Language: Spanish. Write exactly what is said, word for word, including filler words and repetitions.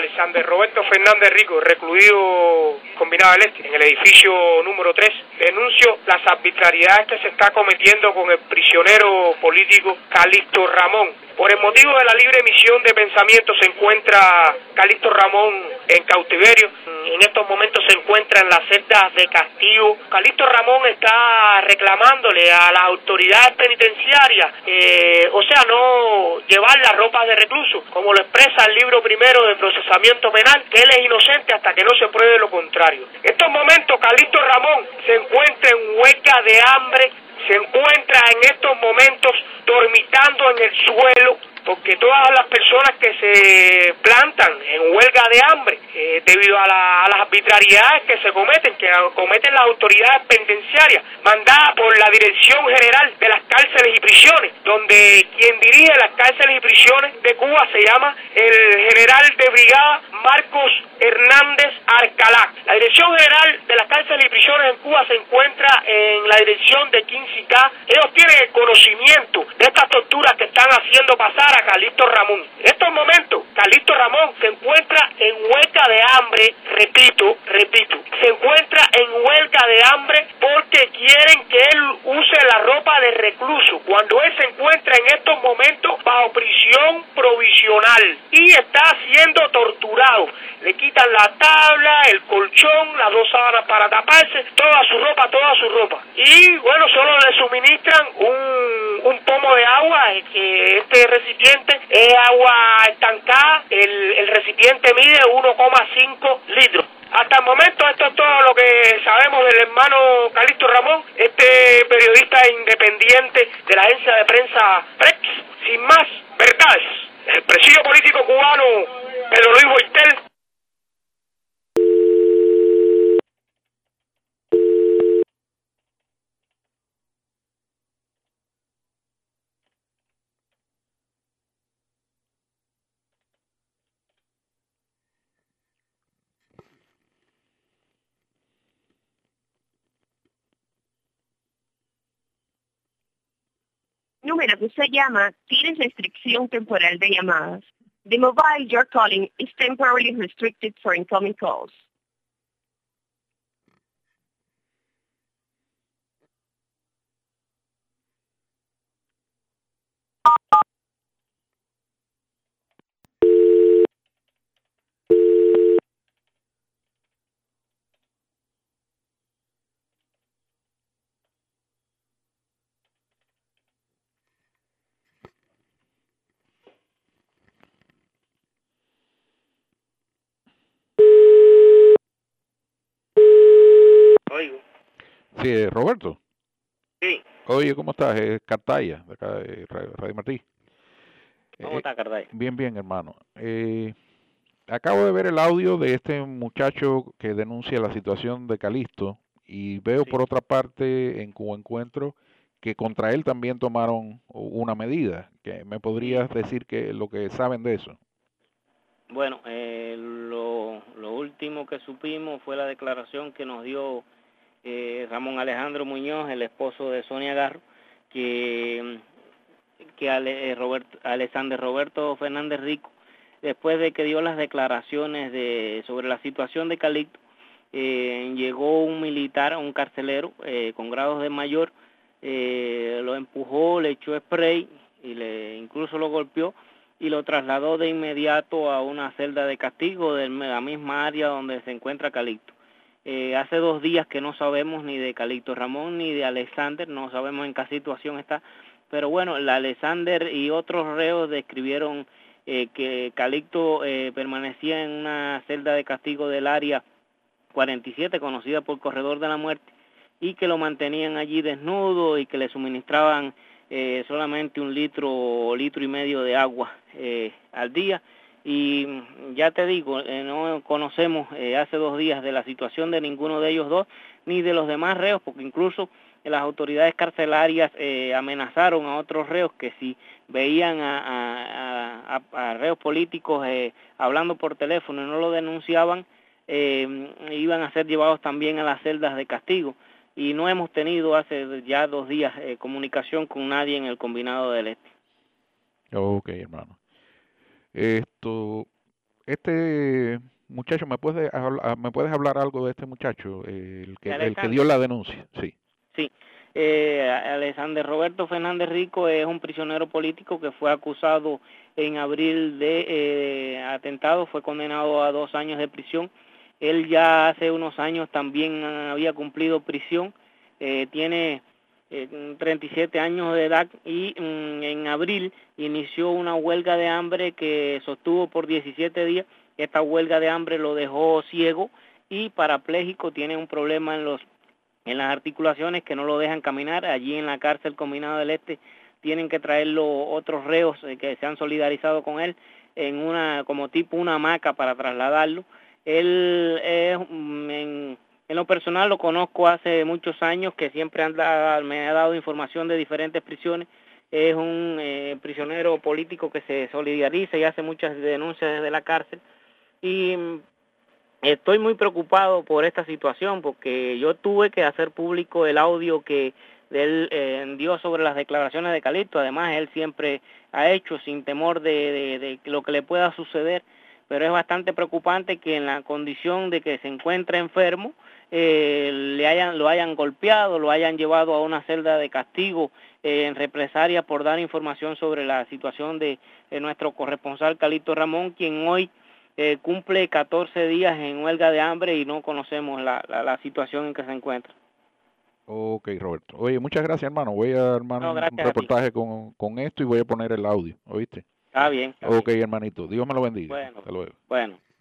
Alexander Roberto Fernández Rico, recluido Combinado del Este, en el edificio número tres, denuncio las arbitrariedades que se está cometiendo con el prisionero político Calixto Ramón. Por el motivo de la libre emisión de pensamiento se encuentra Calixto Ramón en cautiverio. En estos momentos se encuentra en las celdas de castigo. Calixto Ramón está reclamándole a las autoridades penitenciarias, eh, o sea, no llevar las ropas de recluso, como lo expresa el libro primero de procesamiento penal, que él es inocente hasta que no se pruebe lo contrario. En estos momentos Calixto Ramón se encuentra en huelga de hambre, se encuentra en estos momentos dormitando en el suelo, porque todas las personas que se plantan en huelga de hambre, eh, debido a, la, a las arbitrariedades que se cometen, que cometen las autoridades penitenciarias, mandadas por la Dirección General de las Cárceles y Prisiones, donde quien dirige las cárceles y prisiones de Cuba se llama el general de brigada Marcos Hernández Alcalá. La Dirección General de las Cárceles y Prisiones en Cuba se encuentra en la dirección de quince K. Ellos tienen el conocimiento de estas torturas que están haciendo pasar a Calixto Ramón. En estos momentos, Calixto Ramón se encuentra en huelga de hambre, repito, repito, se encuentra en huelga de hambre porque quieren que él use la ropa de recluso, cuando él se encuentra en estos momentos bajo prisión provisional y está siendo torturado. Le quitan la tabla, el colchón, las dos sábanas para taparse, toda su ropa, toda su ropa. Y bueno, solo le suministran un, un pomo de agua, que este recipiente es agua estancada, el, el recipiente mide uno coma cinco litros. Hasta el momento esto es todo lo que sabemos del hermano Calixto Ramón, este periodista independiente de la agencia de prensa Prex. Sin más verdades, el presidio político cubano Pedro Luis Boitel. Número que usted llama tiene restricción temporal de llamadas. The mobile you're calling is temporarily restricted for incoming calls. Oigo. Sí, Roberto. Sí. Oye, ¿cómo estás? Es Cartaya, de acá de Radio Martí. ¿Cómo Eh, está, Cartaya? Bien, bien, hermano. Eh, acabo de ver el audio de este muchacho que denuncia la situación de Calixto y veo Sí. por otra parte en Cuba Encuentro que contra él también tomaron una medida. ¿Que me podrías Sí. decir que lo que saben de eso? Bueno, eh, lo, lo último que supimos fue la declaración que nos dio eh, Ramón Alejandro Muñoz, el esposo de Sonia Garro, que, que Ale, Robert, Alexander Roberto Fernández Rico, después de que dio las declaraciones de sobre la situación de Calixto, eh, llegó un militar, un carcelero eh, con grados de mayor, eh, lo empujó, le echó spray y le incluso lo golpeó y lo trasladó de inmediato a una celda de castigo de la misma área donde se encuentra Calixto. Eh, hace dos días que no sabemos ni de Calixto Ramón ni de Alexander, no sabemos en qué situación está, pero bueno, la Alexander y otros reos describieron eh, que Calixto eh, permanecía en una celda de castigo del área cuarenta y siete, conocida por Corredor de la Muerte, y que lo mantenían allí desnudo y que le suministraban eh, solamente un litro, litro y medio de agua eh, al día. Y ya te digo, eh, no conocemos eh, hace dos días de la situación de ninguno de ellos dos, ni de los demás reos, porque incluso las autoridades carcelarias eh, amenazaron a otros reos que si veían a, a, a, a reos políticos eh, hablando por teléfono y no lo denunciaban, eh, iban a ser llevados también a las celdas de castigo. Y no hemos tenido hace ya dos días eh, comunicación con nadie en el Combinado del Este. Ok, hermano. Esto, este muchacho, ¿me puedes, hablar, ¿me puedes hablar algo de este muchacho, eh, el, que, el que dio la denuncia? Sí. Sí. Eh, Alexander Roberto Fernández Rico es un prisionero político que fue acusado en abril de eh, atentado, fue condenado a dos años de prisión. Él ya hace unos años también había cumplido prisión, eh, tiene eh, treinta y siete años de edad y mm, en abril inició una huelga de hambre que sostuvo por diecisiete días. Esta huelga de hambre lo dejó ciego y parapléjico, tiene un problema en los en las articulaciones que no lo dejan caminar. Allí en la cárcel Combinado del Este tienen que traerlo otros reos eh, que se han solidarizado con él en una como tipo una hamaca para trasladarlo. Él es, en, en lo personal lo conozco hace muchos años, que siempre anda, me ha dado información de diferentes prisiones. Es un eh, prisionero político que se solidariza y hace muchas denuncias desde la cárcel. Y estoy muy preocupado por esta situación porque yo tuve que hacer público el audio que él eh, dio sobre las declaraciones de Calixto. Además, él siempre ha hecho sin temor de, de, de lo que le pueda suceder, pero es bastante preocupante que en la condición de que se encuentra enfermo, eh, le hayan, lo hayan golpeado, lo hayan llevado a una celda de castigo eh, en represalia por dar información sobre la situación de, de nuestro corresponsal Calixto Ramón, quien hoy Eh, cumple catorce días en huelga de hambre y no conocemos la, la, la situación en que se encuentra. Ok, Roberto. Oye, muchas gracias, hermano. Voy a armar no, un reportaje con, con esto y voy a poner el audio, ¿oíste? Está bien. Está ok, bien. hermanito. Dios me lo bendiga. Bueno, hasta luego. Bueno.